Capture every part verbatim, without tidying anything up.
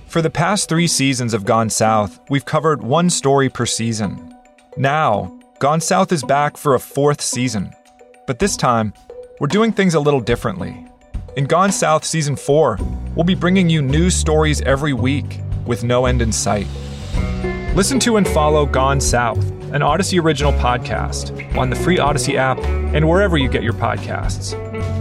For the past three seasons of Gone South, we've covered one story per season. Now, Gone South is back for a fourth season. But this time, we're doing things a little differently. In Gone South Season four, we'll be bringing you news stories every week with no end in sight. Listen to and follow Gone South, an Odyssey original podcast, on the free Odyssey app and wherever you get your podcasts.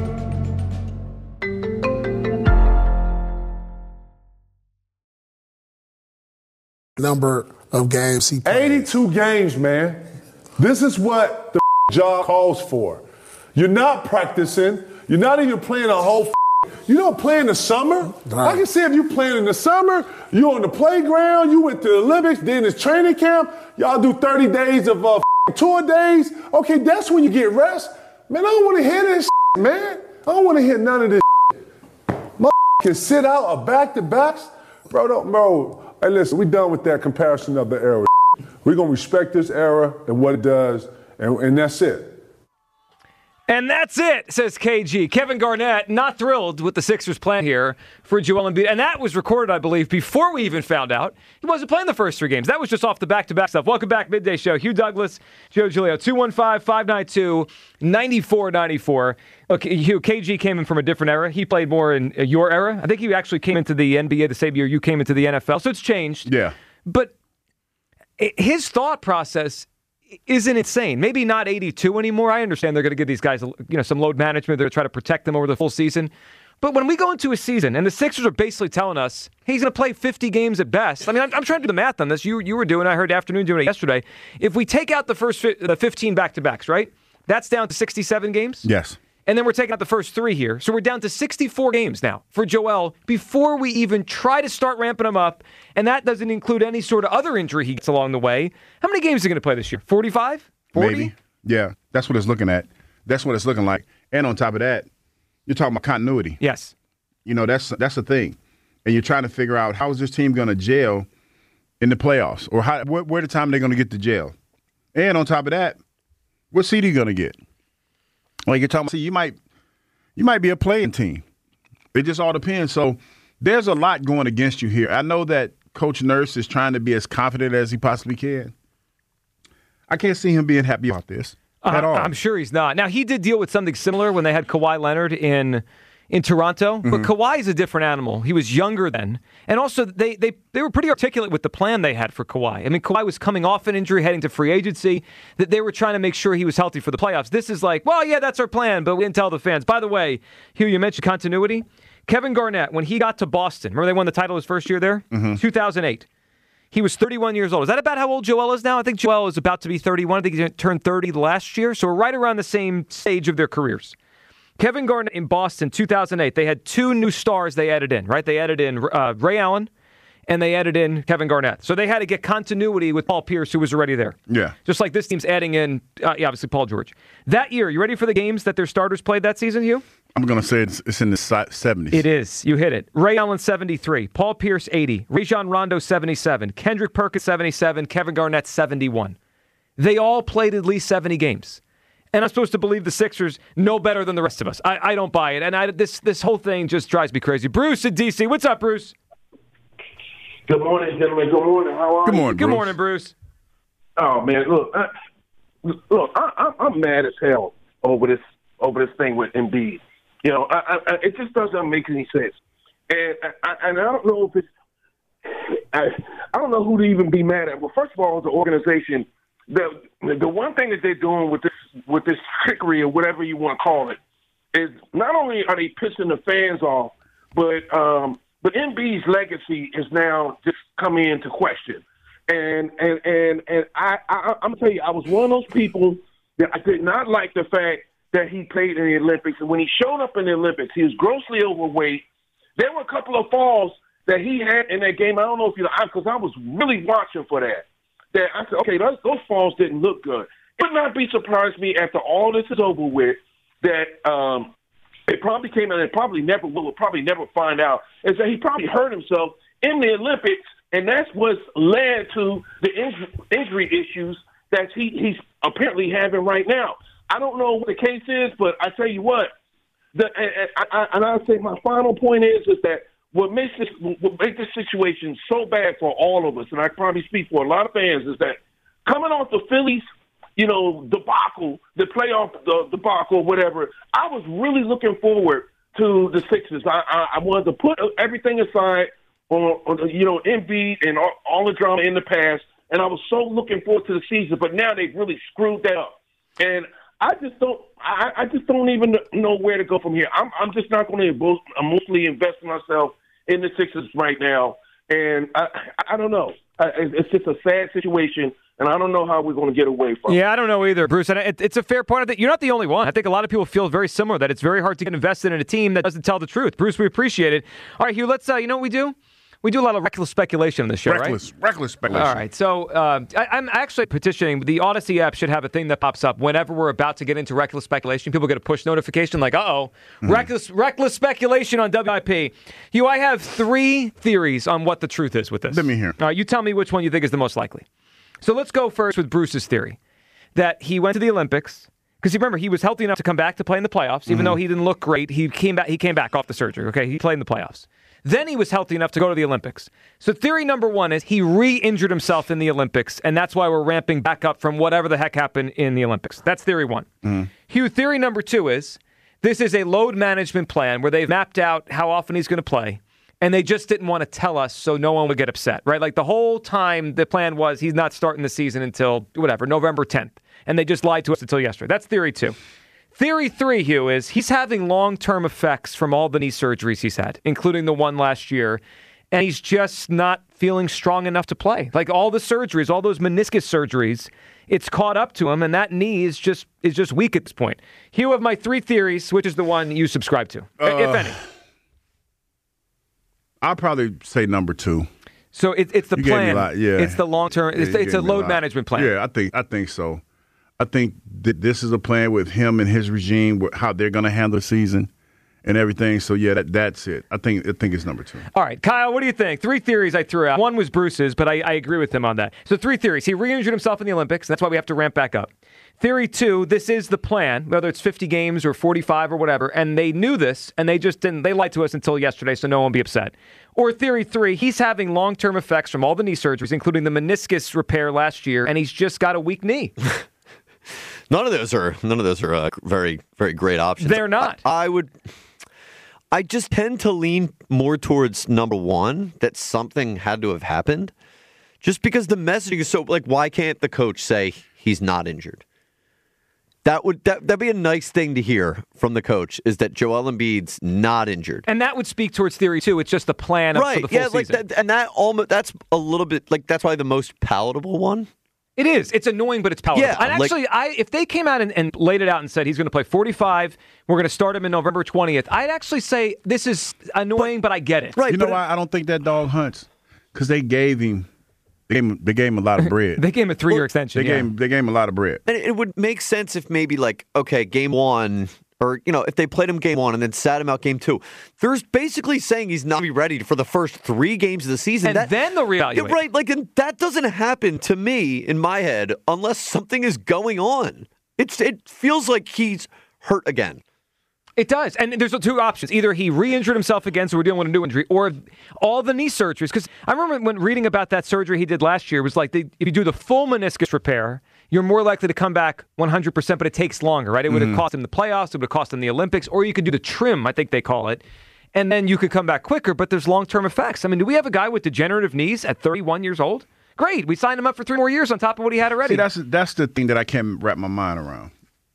Number of games he played. eighty-two games, man. This is what the job calls for. You're not practicing. You're not even playing a whole. You don't play in the summer. Right. I can see if you playing in the summer, you on the playground, you went to the Olympics, then it's training camp. Y'all do thirty days of uh, tour days. Okay, that's when you get rest. Man, I don't want to hear this, man. I don't want to hear none of this. My can sit out a back-to-backs. Bro, don't, bro. Hey, listen, we done with that comparison of the era. We're going to respect this era and what it does, and, and that's it. And that's it, says K G. Kevin Garnett, not thrilled with the Sixers' plan here for Joel Embiid. And that was recorded, I believe, before we even found out he wasn't playing the first three games. That was just off the back-to-back stuff. Welcome back, Midday Show. Hugh Douglas, Joe Giglio, two one five, five nine two, nine four nine four. Look, Hugh, K G came in from a different era. He played more in your era. I think he actually came into the N B A the same year you came into the N F L. So it's changed. Yeah. But his thought process isn't insane. Maybe not eighty-two anymore. I understand they're going to give these guys, you know, some load management. They're going to try to protect them over the full season. But when we go into a season and the Sixers are basically telling us he's going to play fifty games at best. I mean, I'm, I'm trying to do the math on this. You you were doing. I heard Afternoon doing it yesterday. If we take out the first fi- the fifteen back-to-backs, right? That's down to sixty-seven games. Yes. And then we're taking out the first three here. So we're down to sixty-four games now for Joel before we even try to start ramping him up. And that doesn't include any sort of other injury he gets along the way. How many games are he going to play this year? forty-five? forty? Maybe. Yeah, that's what it's looking at. That's what it's looking like. And on top of that, you're talking about continuity. Yes. You know, that's that's the thing. And you're trying to figure out how is this team going to gel in the playoffs? Or how, where, where the time they're going to get to gel? And on top of that, what seed are you going to get? Like you're talking about, see, you might, you might be a playing team. It just all depends. So there's a lot going against you here. I know that Coach Nurse is trying to be as confident as he possibly can. I can't see him being happy about this uh, at all. I'm sure he's not. Now, he did deal with something similar when they had Kawhi Leonard in in Toronto, but mm-hmm. Kawhi is a different animal. He was younger then. And also, they, they they were pretty articulate with the plan they had for Kawhi. I mean, Kawhi was coming off an injury, heading to free agency, that they were trying to make sure he was healthy for the playoffs. This is like, well, yeah, that's our plan, but we didn't tell the fans. By the way, Hugh, you mentioned continuity. Kevin Garnett, when he got to Boston, remember they won the title his first year there? Mm-hmm. two thousand eight. He was thirty-one years old. Is that about how old Joel is now? I think Joel is about to be thirty-one. I think he turned thirty last year. So we're right around the same stage of their careers. Kevin Garnett in Boston, two thousand eight. They had two new stars they added in, right? They added in uh, Ray Allen, and they added in Kevin Garnett. So they had to get continuity with Paul Pierce, who was already there. Yeah. Just like this team's adding in, uh, yeah, obviously, Paul George. That year, you ready for the games that their starters played that season, Hugh? I'm going to say it's, it's in the seventies. It is. You hit it. Ray Allen, seventy-three. Paul Pierce, eighty. Rajon Rondo, seventy-seven. Kendrick Perkins, seventy-seven. Kevin Garnett, seventy-one. They all played at least seventy games. And I'm supposed to believe the Sixers know better than the rest of us. I, I don't buy it. And I, this this whole thing just drives me crazy. Bruce in D C. What's up, Bruce? Good morning, gentlemen. Good morning. How are Good you? morning, Good Bruce. morning, Bruce. Oh, man, look. I, look, I, I'm mad as hell over this over this thing with Embiid. You know, I, I, it just doesn't make any sense. And I, and I don't know if it's I, I don't know who to even be mad at. Well, first of all, the organization, the the one thing that they're doing with this with this trickery or whatever you want to call it is not only are they pissing the fans off, but um, but Embiid's legacy is now just coming into question. And and and and I, I I'm gonna tell you, I was one of those people that I did not like the fact that he played in the Olympics. And when he showed up in the Olympics, he was grossly overweight. There were a couple of falls that he had in that game. I don't know if you know, because I was really watching for that. That I said, okay, those, those falls didn't look good. It would not be surprised me after all this is over with that um, it probably came out and probably never will probably never find out is that he probably hurt himself in the Olympics, and that's what's led to the injury, injury issues that he, he's apparently having right now. I don't know what the case is, but I tell you what, the, and, I, and I'll say my final point is is that what makes this what makes this situation so bad for all of us, and I probably speak for a lot of fans, is that coming off the Phillies, you know, debacle, the playoff the debacle, whatever, I was really looking forward to the Sixers. I, I, I wanted to put everything aside on, on you know, Embiid and all, all the drama in the past, and I was so looking forward to the season. But now they've really screwed that up, and I just don't. I, I just don't even know where to go from here. I'm, I'm just not going to emotionally invest myself in the Sixers right now, and I, I don't know. I, it's just a sad situation, and I don't know how we're going to get away from it. Yeah, I don't know either, Bruce. And it, it's a fair point. I think you're not the only one. I think a lot of people feel very similar, that it's very hard to get invested in a team that doesn't tell the truth. Bruce, we appreciate it. All right, Hugh, let's, uh, you know what we do? We do a lot of reckless speculation on this show, reckless, right? Reckless speculation. All right. So uh, I, I'm actually petitioning. The Odyssey app should have a thing that pops up whenever we're about to get into reckless speculation. People get a push notification like, uh-oh, mm. reckless reckless speculation on W I P. Hugh, I have three theories on what the truth is with this. Let me hear. All right, you tell me which one you think is the most likely. So let's go first with Bruce's theory that he went to the Olympics. Because remember, he was healthy enough to come back to play in the playoffs, even mm-hmm. though he didn't look great. He came back. He came back off the surgery. Okay, he played in the playoffs. Then he was healthy enough to go to the Olympics. So theory number one is he re-injured himself in the Olympics, and that's why we're ramping back up from whatever the heck happened in the Olympics. That's theory one. Mm-hmm. Hugh, theory number two is this is a load management plan where they've mapped out how often he's going to play, and they just didn't want to tell us so no one would get upset, right? Like the whole time the plan was he's not starting the season until, whatever, November tenth, and they just lied to us until yesterday. That's theory two. Theory three, Hugh, is he's having long-term effects from all the knee surgeries he's had, including the one last year, and he's just not feeling strong enough to play. Like all the surgeries, all those meniscus surgeries, it's caught up to him, and that knee is just is just weak at this point. Hugh, of my three theories, which is the one you subscribe to, uh, if any? I'll probably say number two. So it, it's the you plan. Yeah. It's the long-term. It's, yeah, it's a load a management plan. Yeah, I think I think so. I think that this is a plan with him and his regime, how they're going to handle the season and everything. So, yeah, that, that's it. I think I think it's number two. All right. Kyle, what do you think? Three theories I threw out. One was Bruce's, but I, I agree with him on that. So three theories. He re-injured himself in the Olympics. That's why we have to ramp back up. Theory two, this is the plan, whether it's fifty games or forty-five or whatever, and they knew this, and they just didn't. They lied to us until yesterday, so no one will be upset. Or theory three, he's having long-term effects from all the knee surgeries, including the meniscus repair last year, and he's just got a weak knee. None of those are none of those are uh, very very great options. They're not. I, I would. I just tend to lean more towards number one, that something had to have happened, just because the messaging is so like. Why can't the coach say he's not injured? That would that that'd be a nice thing to hear from the coach, is that Joel Embiid's not injured, and that would speak towards theory two. It's just the plan of, right? For the full yeah, like season. that, and that almost that's a little bit like that's probably the most palatable one. It is. It's annoying, but it's palatable. Yeah, and actually, like, I if they came out and, and laid it out and said he's going to play forty-five, we're going to start him in November twentieth, I'd actually say this is annoying, but, but I get it. Right. You know why I don't think that dog hunts? Because they gave him, they gave him, they gave him a lot of bread. They gave him a three-year well, extension. They yeah. gave him, they gave him a lot of bread. And it would make sense if maybe like, okay, game one, or, you know, if they played him game one and then sat him out game two. There's basically saying he's not be ready for the first three games of the season. And that, then they'll reevaluate. Right, like, and that doesn't happen to me in my head unless something is going on. It's It feels like he's hurt again. It does. And there's two options. Either he re-injured himself again, so we're dealing with a new injury, or all the knee surgeries. Because I remember when reading about that surgery he did last year, it was like they, if you do the full meniscus repair, you're more likely to come back one hundred percent, but it takes longer, right? It would have mm-hmm. cost him the playoffs, it would have cost him the Olympics, or you could do the trim, I think they call it, and then you could come back quicker, but there's long-term effects. I mean, do we have a guy with degenerative knees at thirty-one years old? Great. We signed him up for three more years on top of what he had already. See, that's, that's the thing that I can't wrap my mind around.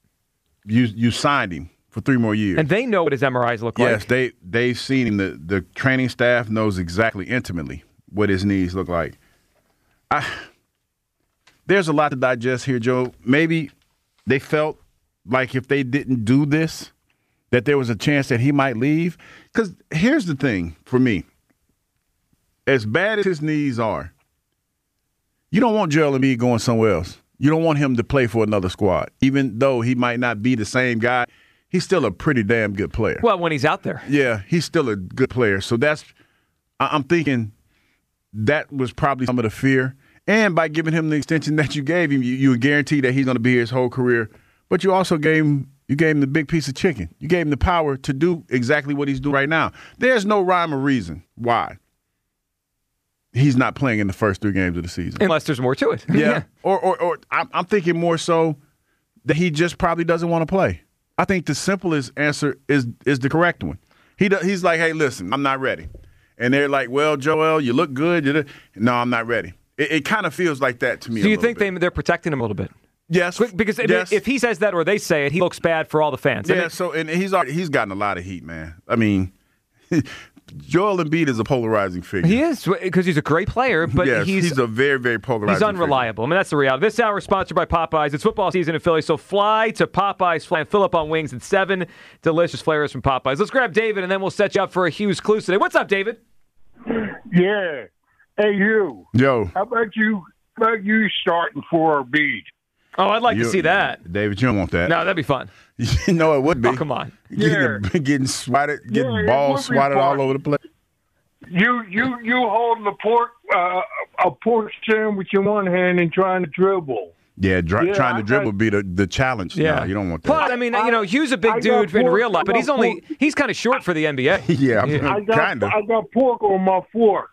You you signed him for three more years. And they know what his M R Is look yes, like. Yes, they, they've seen him. The, the training staff knows exactly intimately what his knees look like. I, there's a lot to digest here, Joe. Maybe they felt like if they didn't do this, that there was a chance that he might leave. Because here's the thing for me. As bad as his knees are, you don't want Joel Embiid going somewhere else. You don't want him to play for another squad. Even though he might not be the same guy, he's still a pretty damn good player. Well, when he's out there. Yeah, he's still a good player. So that's – I'm thinking that was probably some of the fear. And by giving him the extension that you gave him, you, you guarantee that he's going to be here his whole career. But you also gave him – You gave him the big piece of chicken. You gave him the power to do exactly what he's doing right now. There's no rhyme or reason why he's not playing in the first three games of the season. Unless there's more to it. Yeah. yeah. Or, or, or I'm, I'm thinking more so that he just probably doesn't want to play. I think the simplest answer is is the correct one. He do, He's like, hey, listen, I'm not ready. And they're like, well, Joel, you look good. You're no, I'm not ready. It, it kind of feels like that to me. Do a you think bit. they, they're protecting him a little bit? Yes. Because I mean, yes. if he says that or they say it, he looks bad for all the fans. Yeah, I mean, so and he's already, he's gotten a lot of heat, man. I mean, Joel Embiid is a polarizing figure. He is, because he's a great player, but yes, he's, he's a very, very polarizing He's unreliable. figure. I mean, that's the reality. This hour is sponsored by Popeyes. It's football season in Philly, so fly to Popeyes. Fly and fill up on wings and seven delicious flavors from Popeyes. Let's grab David, and then we'll set you up for a Hughes Clues today. What's up, David? Yeah. Hey, you. Yo. How about you, how about you starting for our beat? Oh, I'd like you, to see that. David, you don't want that. No, that'd be fun. You know it would be. Oh, come on. Getting, Yeah. getting swatted, getting Yeah, balls swatted all over the place. You you you holding a pork uh, a pork sandwich in one hand and trying to dribble. Yeah, dri- Yeah, trying to I dribble got- be the, the challenge. Yeah, No, you don't want that. Plus, I mean, you know, Hughes a big I dude got in pork- real life, but I he's got only pork. he's kind of short for the N B A. yeah, I got kind of. I got pork on my fork.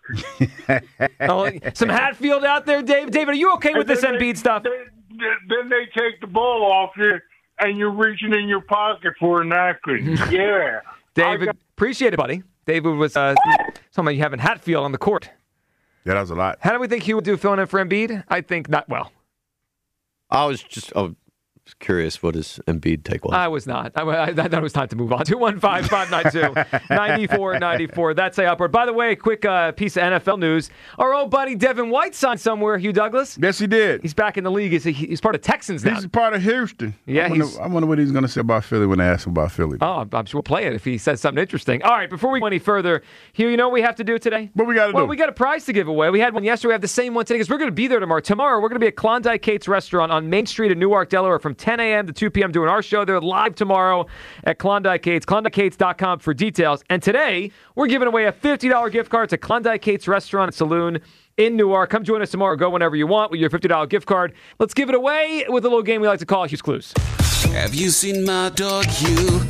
Oh, some Hatfield out there, Dave. David, are you okay with this And then Embiid they- stuff? Then, then they take the ball off you, and you're reaching in your pocket for a napkin. Yeah, David, I got- appreciate it, buddy. David was uh, somebody you having Hatfield on the court. Yeah, that was a lot. How do we think Hugh would do filling in for Embiid? I think not well. I was just I was curious what his Embiid take was. I was not. I, I, I thought it was time to move on. two one five, five nine two, nine four nine four. That's a upward. By the way, a quick uh, piece of N F L news. Our old buddy Devin White signed somewhere, Hugh Douglas. Yes, he did. He's back in the league. He's, he's part of Texans now. He's part of Houston. Yeah, I wonder, he's- I wonder what he's going to say about Philly when they ask him about Philly. Oh, I'm sure we'll play it if he says something interesting. All right, before we go any further, Hugh, you know what we have to do today? What we got to Well, do? we got a prize to give away. We had one yesterday. We have the same one today because we're going to be there tomorrow. Tomorrow, we're going to be at Klondike Kate's Restaurant on Main Street in Newark, Delaware from ten a.m. to two p.m. doing our show. They're live tomorrow at Klondike Kate's, klondike kates dot com for details. And today, we're giving away a fifty dollars gift card to Klondike Kate's Restaurant and Saloon in Newark. Come join us tomorrow. Go whenever you want with your fifty dollars gift card. Let's give it away with a little game we like to call Hugh's Clues. Have you seen my dog Hugh?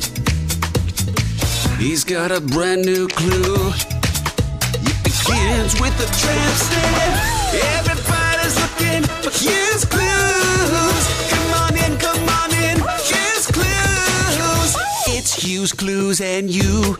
He's got a brand new clue. It begins with a tramp stamp. Everybody's looking for Hugh's Clues. Come on in, come on in. Hugh's Clues. It's Hugh's Clues and you.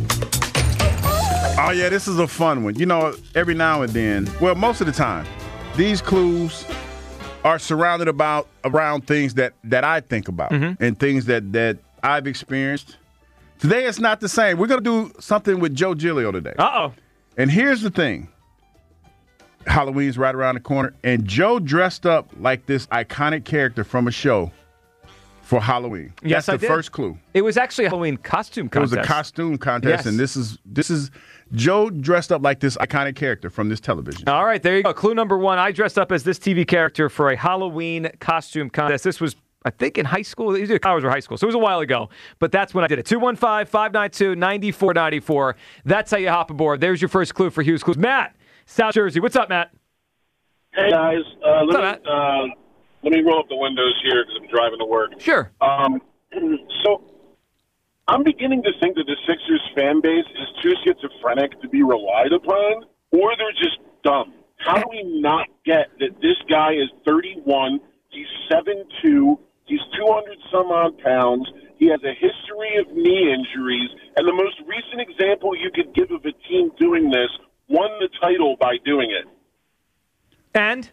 Oh, yeah, this is a fun one. You know, every now and then, well, most of the time, these clues are surrounded about around things that, that I think about Mm-hmm. and things that, that I've experienced. Today, it's not the same. We're going to do something with Joe Giglio today. Uh-oh. And here's the thing. Halloween's right around the corner, and Joe dressed up like this iconic character from a show for Halloween. Yes, That's I the did. first clue. It was actually a Halloween costume It contest. was a costume contest, Yes. and this is this is Joe dressed up like this iconic character from this television. All right, there you go. Clue number one. I dressed up as this T V character for a Halloween costume contest. This was, I think, in high school. Either college or high school, so it was a while ago. But that's when I did it. two one five, five nine two, nine four nine four. That's how you hop aboard. There's your first clue for Hughes Clues. Matt, South Jersey. What's up, Matt? Hey guys, uh, What's let up, me uh, let me roll up the windows here because I'm driving to work. Sure. Um, so I'm beginning to think that the Sixers fan base is too schizophrenic to be relied upon, or they're just dumb. How do we not get that this guy is thirty-one, he's seven two, he's two hundred some odd pounds, he has a history of knee injuries, and the most recent example you could give of a team doing this won the title by doing it. And?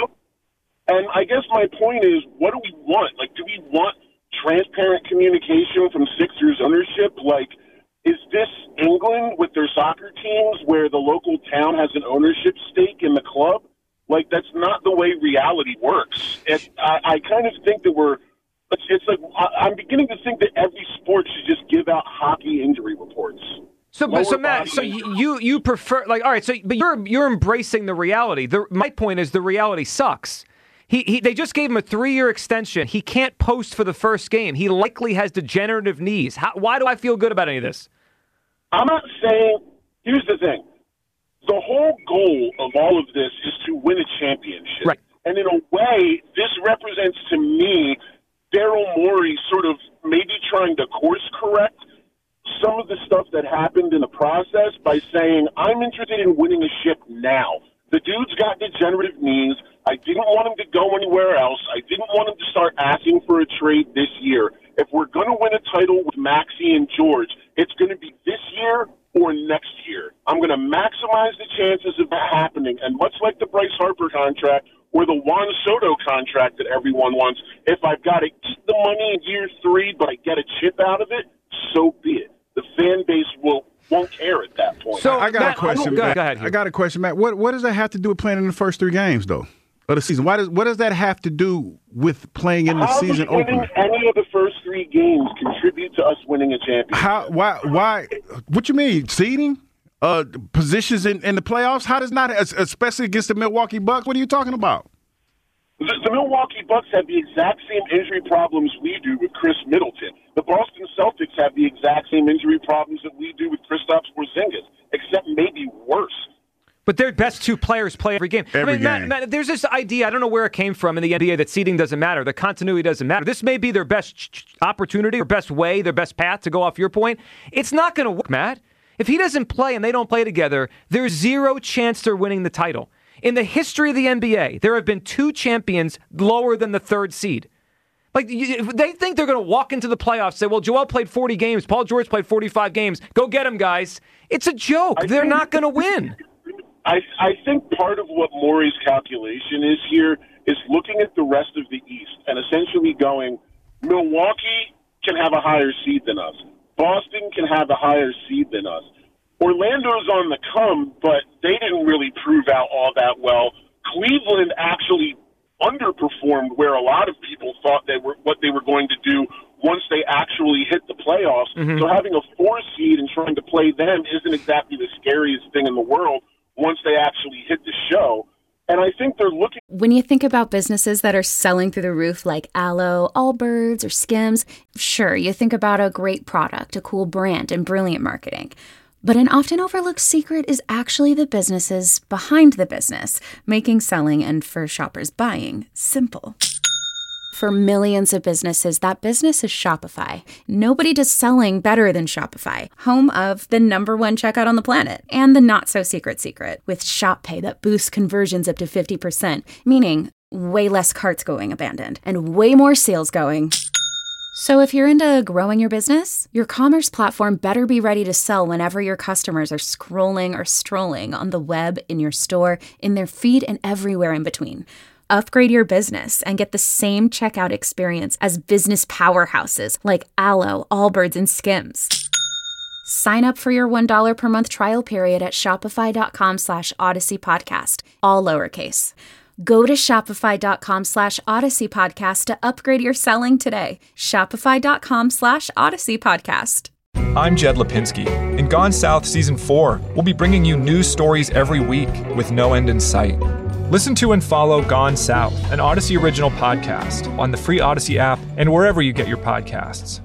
And I guess my point is, what do we want? Like, do we want transparent communication from Sixers ownership? Like, is this England with their soccer teams where the local town has an ownership stake in the club? Like, that's not the way reality works. And I, I kind of think that we're it's, it's like I, I'm beginning to think that every sport should just give out hockey injury reports. So, Lower so Matt, body so injury. you, you you prefer like all right, so but you're you're embracing the reality. The, my point is the reality sucks. He, he they just gave him a three-year extension. He can't post for the first game. He likely has degenerative knees. How, why do I feel good about any of this? I'm not saying. Here's the thing: the whole goal of all of this is to win a championship. Right. And in a way, this represents to me Daryl Morey sort of maybe trying to course correct some of the stuff that happened in the process by saying, I'm interested in winning a ship now. The dude's got degenerative knees. I didn't want him to go anywhere else. I didn't want him to start asking for a trade this year. If we're going to win a title with Maxey and George, it's going to be this year or next year. I'm going to maximize the chances of that happening. And much like the Bryce Harper contract or the Juan Soto contract that everyone wants, if I've got to eat the money in year three but I get a chip out of it, so be it. The fan base will won't care at that point. So I got Matt, a question. go, Matt. go ahead. I got a question, Matt. What what does that have to do with playing in the first three games, though, of the season? Why does what does that have to do with playing in the How season does winning opener? any of the first three games contribute to us winning a championship? How? Why? Why? What you mean? Seeding? Uh, positions in, in the playoffs? How does not, especially against the Milwaukee Bucks? What are you talking about? The, the Milwaukee Bucks have the exact same injury problems we do with Chris Middleton. The Boston Celtics have the exact same injury problems that we do with Kristaps Porzingis, except maybe worse. But their best two players play every game. Every I mean, Matt, game. Matt, there's this idea, I don't know where it came from in the N B A, that seeding doesn't matter. The continuity doesn't matter. This may be their best ch- ch- opportunity, their best way, their best path to go off your point. It's not going to work, Matt. If he doesn't play and they don't play together, there's zero chance they're winning the title. In the history of the N B A, there have been two champions lower than the third seed. Like, you, they think they're going to walk into the playoffs, say, well, Joel played forty games, Paul George played forty-five games. Go get him, guys. It's a joke. I They're think- not going to win. I, I think part of what Morey's calculation is here is looking at the rest of the East and essentially going, Milwaukee can have a higher seed than us. Boston can have a higher seed than us. Orlando's on the come, but they didn't really prove out all that well. Cleveland actually underperformed where a lot of people thought they were what they were going to do once they actually hit the playoffs. Mm-hmm. So having a four seed and trying to play them isn't exactly the scariest thing in the world once they actually hit the show. And I think they're looking. When you think about businesses that are selling through the roof like Aloe, Allbirds, or Skims, sure, you think about a great product, a cool brand, and brilliant marketing. But an often overlooked secret is actually the businesses behind the business, making selling and, for shoppers, buying simple. For millions of businesses, that business is Shopify. Nobody does selling better than Shopify, home of the number one checkout on the planet and the not-so-secret secret with Shop Pay that boosts conversions up to fifty percent, meaning way less carts going abandoned and way more sales going. So if you're into growing your business, your commerce platform better be ready to sell whenever your customers are scrolling or strolling on the web, in your store, in their feed, and everywhere in between. Upgrade your business and get the same checkout experience as business powerhouses like Aloe, Allbirds, and Skims. Sign up for your one dollar per month trial period at shopify.com slash Odyssey Podcast, all lowercase. Go to shopify.com slash Odyssey Podcast to upgrade your selling today. Shopify.com slash Odyssey Podcast. I'm Jed Lipinski. In Gone South Season four, we'll be bringing you news stories every week with no end in sight. Listen to and follow Gone South, an Odyssey original podcast, on the free Odyssey app and wherever you get your podcasts.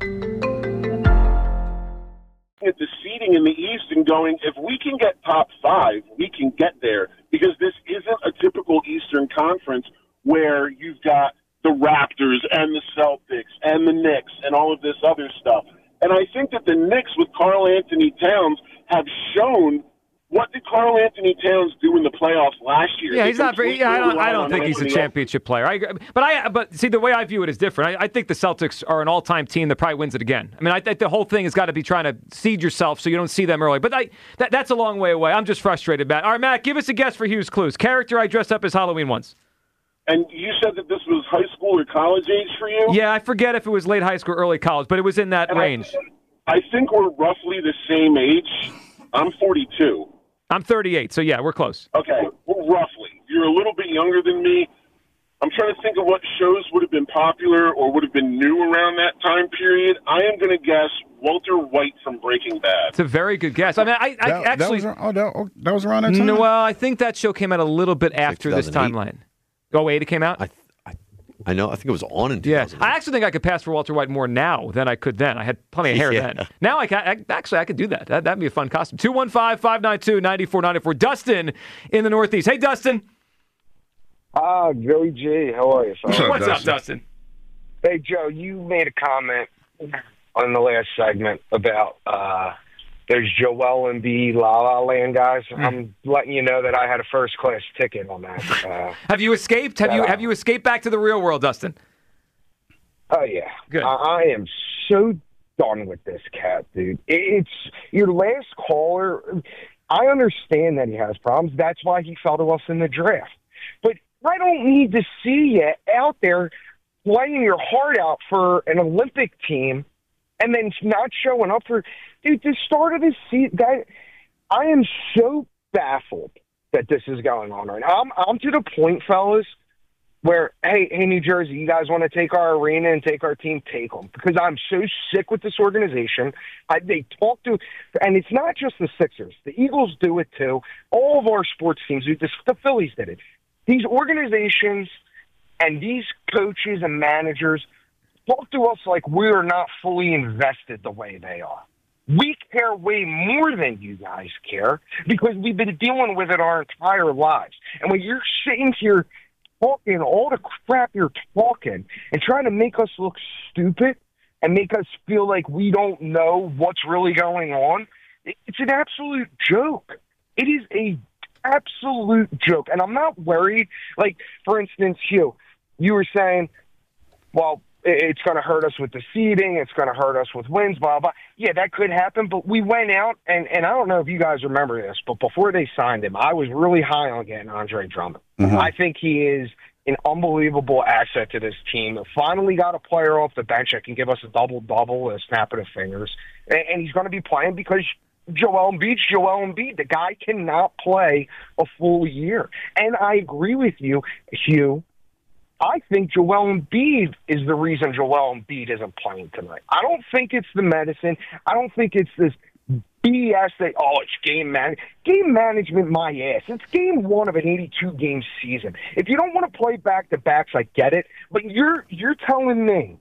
At the seeding in the East and going, if we can get top five, we can get there, because this isn't a typical Eastern Conference where you've got the Raptors and the Celtics and the Knicks and all of this other stuff. And I think that the Knicks with Karl Anthony Towns have shown. What did Karl Anthony Towns do in the playoffs last year? Yeah, They he's not very. Yeah, I don't. I don't on think he's a Anthony championship player. I, agree. but I. But see, the way I view it is different. I, I think the Celtics are an all-time team that probably wins it again. I mean, I think the whole thing has got to be trying to seed yourself so you don't see them early. But I, that, that's a long way away. I'm just frustrated, Matt. All right, Matt, give us a guess for Hughes Clues. Character I dressed up as Halloween once. And you said that this was high school or college age for you? Yeah, I forget if it was late high school or early college, but it was in that And range. I, I think we're roughly the same age. I'm forty-two. I'm thirty-eight, so yeah, we're close. Okay, well, roughly. You're a little bit younger than me. I'm trying to think of what shows would have been popular or would have been new around that time period. I am going to guess Walter White from Breaking Bad. It's a very good guess. I mean, I, I That, actually. that, was, oh, that, oh, that was around that time? No, well, I think that show came out a little bit after this two thousand eight. timeline. Oh, wait, it came out? I, I, I know. I think it was on in two Yeah, thousand eight. I actually think I could pass for Walter White more now than I could then. I had plenty of hair Yeah. then. Now I can I, actually I could do that. that. That'd be a fun costume. two one five, five nine two, nine four nine four. Dustin in the Northeast. Hey, Dustin. Ah, Joey J. How are you, fellas? What's up, What's Dustin? up, Dustin? Hey, Joe, you made a comment on the last segment about uh, there's Joel Embiid, La La Land guys. Mm. I'm letting you know that I had a first class ticket on that. Uh, have you escaped? Have you uh, have you escaped back to the real world, Dustin? Oh yeah, good. I, I am so done with this cat, dude. It's your last caller. I understand that he has problems. That's why he fell to us in the draft. But I don't need to see you out there playing your heart out for an Olympic team and then not showing up for dude the start of this season. That I am so baffled that this is going on right now. I'm I'm to the point, fellas, where hey, hey, New Jersey, you guys want to take our arena and take our team? Take them, because I'm so sick with this organization. I, they talk to, and it's not just the Sixers. The Eagles do it too. All of our sports teams do this. The Phillies did it. These organizations and these coaches and managers talk to us like we're not fully invested the way they are. We care way more than you guys care because we've been dealing with it our entire lives. And when you're sitting here talking all the crap you're talking and trying to make us look stupid and make us feel like we don't know what's really going on, it's an absolute joke. It is a absolute joke. And I'm not worried. Like, for instance, Hugh, you were saying, well, it's going to hurt us with the seeding. It's going to hurt us with wins, blah, blah. Yeah, that could happen. But we went out, and, and I don't know if you guys remember this, but before they signed him, I was really high on getting Andre Drummond. Mm-hmm. I think he is an unbelievable asset to this team. Finally got a player off the bench that can give us a double-double, a snap of the fingers. And, and he's going to be playing because Joel Embiid's Joel Embiid. The guy cannot play a full year. And I agree with you, Hugh. I think Joel Embiid is the reason Joel Embiid isn't playing tonight. I don't think it's the medicine. I don't think it's this B S that, oh, it's game man. Game management, my ass. It's game one of an eighty-two game season. If you don't want to play back-to-backs, I get it. But you're you're telling me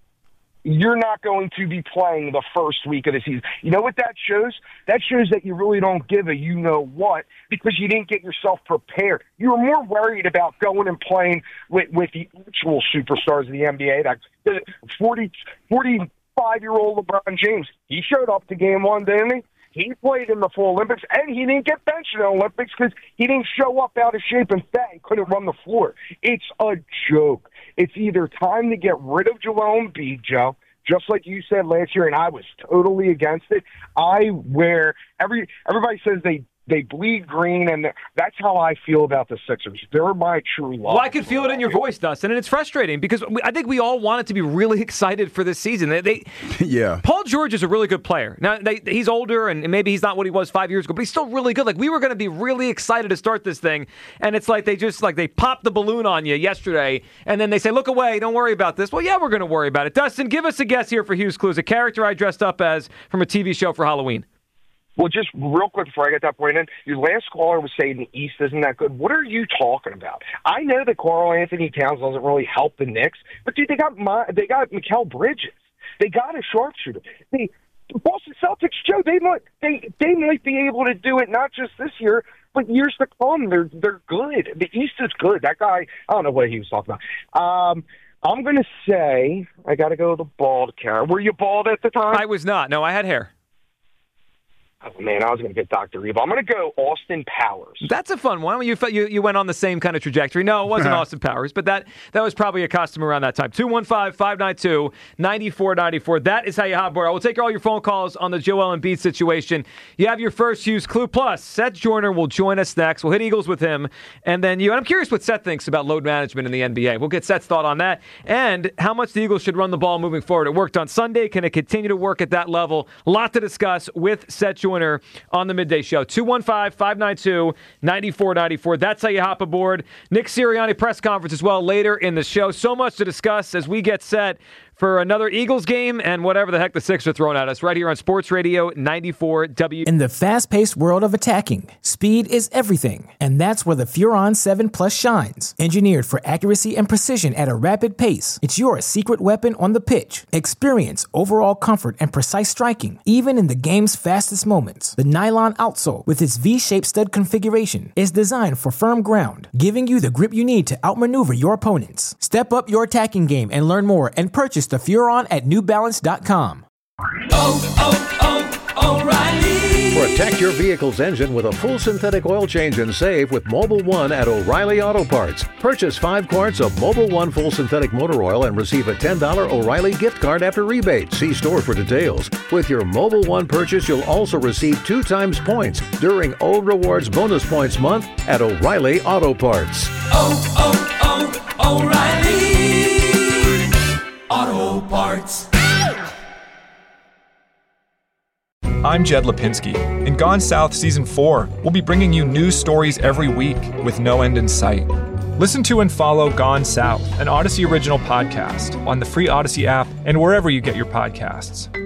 you're not going to be playing the first week of the season. You know what that shows? That shows that you really don't give a you-know-what because you didn't get yourself prepared. You were more worried about going and playing with, with the actual superstars of the N B A. That forty, forty-five-year-old LeBron James, he showed up to game one, didn't he? He played in the full Olympics, and he didn't get benched in the Olympics because he didn't show up out of shape and fat and couldn't run the floor. It's a joke. It's either time to get rid of Joel Embiid, Joe, just like you said last year, and I was totally against it. I wear every everybody says they they bleed green, and that's how I feel about the Sixers. They're my true love. Well, I could feel it in your voice, Dustin, and it's frustrating because I think we all wanted to be really excited for this season. They, they yeah. Paul George is a really good player. Now, they, he's older, and maybe he's not what he was five years ago, but he's still really good. Like, we were going to be really excited to start this thing, and it's like they just, like, they popped the balloon on you yesterday, and then they say, look away, don't worry about this. Well, yeah, we're going to worry about it. Dustin, give us a guess here for Hughes Clues, a character I dressed up as from a T V show for Halloween. Well, just real quick before I get that point in, your last caller was saying the East isn't that good. What are you talking about? I know that Karl Anthony Towns doesn't really help the Knicks, but dude, they got my, they got Mikal Bridges. They got a sharpshooter. They Boston Celtics, Joe, they might they they might be able to do it not just this year, but years to come. They're they're good. The East is good. That guy, I don't know what he was talking about. Um, I'm going to say I got to go with the bald cat. Were you bald at the time? I was not. No, I had hair. Oh, man, I was going to get Doctor Evil. I'm going to go Austin Powers. That's a fun one. You, you you went on the same kind of trajectory. No, it wasn't Austin Powers, but that that was probably a costume around that time. two one five, five nine two, nine four nine four. That is how you hotboard. I will take all your phone calls on the Joel Embiid situation. You have your first Hughes Clue. Plus, Seth Joyner will join us next. We'll hit Eagles with him. And then you. And I'm curious what Seth thinks about load management in the N B A. We'll get Seth's thought on that and how much the Eagles should run the ball moving forward. It worked on Sunday. Can it continue to work at that level? A lot to discuss with Seth Joyner on the Midday Show. two one five, five nine two, nine four nine four. That's how you hop aboard. Nick Sirianni press conference as well later in the show. So much to discuss as we get set for another Eagles game and whatever the heck the Sixers are throwing at us right here on Sports Radio ninety-four W. In the fast-paced world of attacking, speed is everything, and that's where the Furon seven Plus shines. Engineered for accuracy and precision at a rapid pace, it's your secret weapon on the pitch. Experience overall comfort and precise striking, even in the game's fastest moments. The nylon outsole, with its V-shaped stud configuration, is designed for firm ground, giving you the grip you need to outmaneuver your opponents. Step up your attacking game and learn more and purchase the Furon at new balance dot com. Oh, oh, oh, O'Reilly! Protect your vehicle's engine with a full synthetic oil change and save with Mobil one at O'Reilly Auto Parts. Purchase five quarts of Mobil one full synthetic motor oil and receive a ten dollars O'Reilly gift card after rebate. See store for details. With your Mobil one purchase, you'll also receive two times points during O Rewards Bonus Points Month at O'Reilly Auto Parts. Oh, oh, oh, O'Reilly Auto Parts. I'm Jed Lipinski. In Gone South Season four, we'll be bringing you news stories every week with no end in sight. Listen to and follow Gone South, an Odyssey original podcast, on the free Odyssey app and wherever you get your podcasts.